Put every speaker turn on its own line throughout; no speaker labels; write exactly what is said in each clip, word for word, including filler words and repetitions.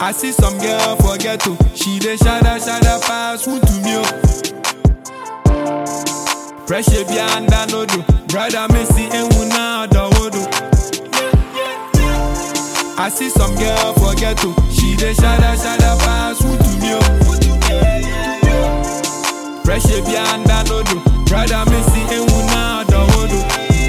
I see some girl forget to. She dey shada shada pass who to me. Pressure behind that no do. Brother Messi and Wuna Dawodo. I see some girl forget to. She dey shada shada pass who to me. Pressure behind that no do. Brother Messi and Wuna Dawodo.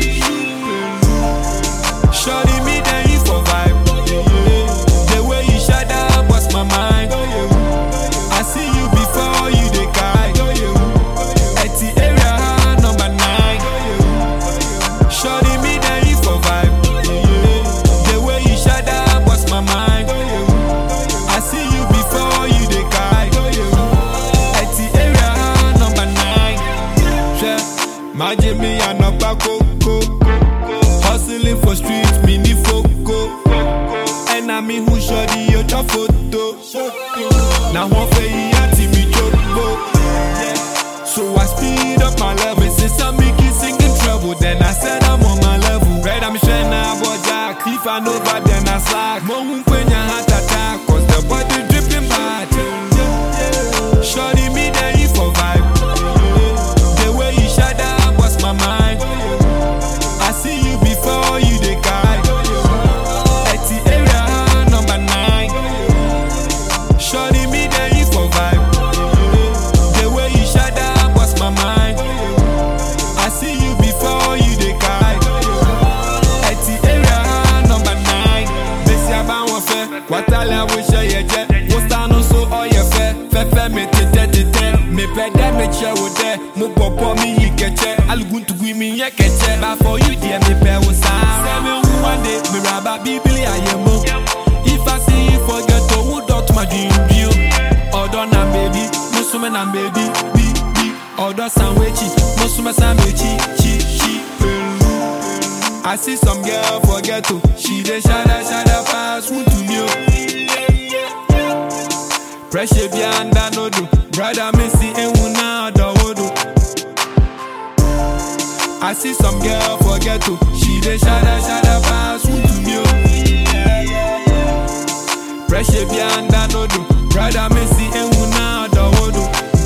Shorty me then you for vibe. The way you shut up was my mind. I see you before you dey guide. At the area number nine. Shorty me then you for vibe. The way you shut up was my mind. I see you before you dey guide. At the area number nine. My Jimmy and no Coco. Hustling for streets, mini foco. And I mean who shorty your photo. Now one fey ati me choco. So I speed up my level. Since I'm making singing trouble, then I said I'm on my level. Red I'm shining about Jack. If I know bad, then I slack. Mo when your heart attack, cause the body dripping bad. Shorty me then you for vibe. The way you shut up was my mind. I see you before you dey guide. At the area number nine. Shorty me then you for vibe. The way you shut up was my mind. I see you before you dey guide. At the area number nine. Messi about fair. What I wish I had. What's down so all your fair. Fair fair me tete tete. Me pede me chair with there. Mo popo me he catch. I'll go to give me a catch. But for you dear me pay was seven one day. Me rabba bibli I am. If I see you forget to wood out my dream view. Order na baby, musume na baby, be be. Order sandwich, musume sandwich, chi chi. I see some girl forget to. She dey shada shada pass who to me. Pressure behind that no do. Brother Messi and Wuna Dawodo. I see some girl forget to. She dey shada shada pass who to me. Pressure behind that no do. Brother Messi and Wuna Dawodo.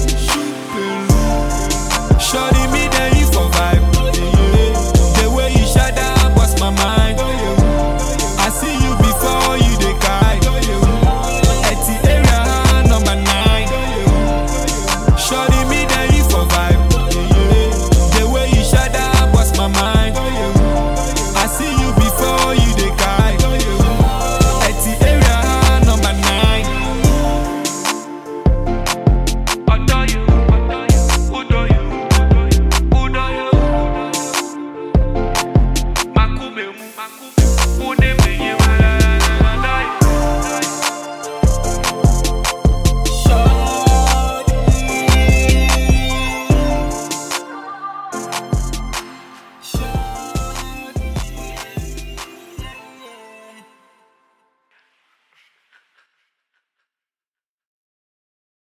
Shorty me then you for vibe. The way you shut up was my mind. I see you before you dey guide. At the area number nine. Shorty me then you for vibe. The way you shut up was my mind. I see you before you dey guide. At the area number nine. Adore you, adore you, adore you, adore you, adore you. Makume mu, makume.